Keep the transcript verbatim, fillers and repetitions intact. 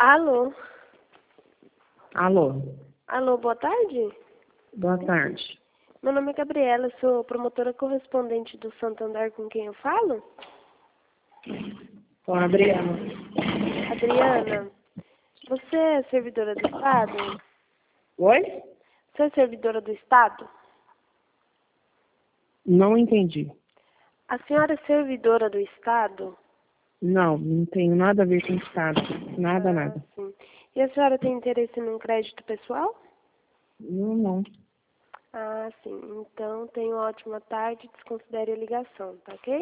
Alô? Alô? Alô, boa tarde? Boa tarde. Meu nome é Gabriela, sou promotora correspondente do Santander, com quem eu falo? Com a Adriana. Adriana, você é servidora do Estado? Oi? Você é servidora do Estado? Não entendi. A senhora é servidora do Estado? Não, não tenho nada a ver com o Estado. Nada, Ah, nada. sim. E a senhora tem interesse num crédito pessoal? Não, não. Ah, sim. Então, tenha uma ótima tarde, desconsidere a ligação, tá ok?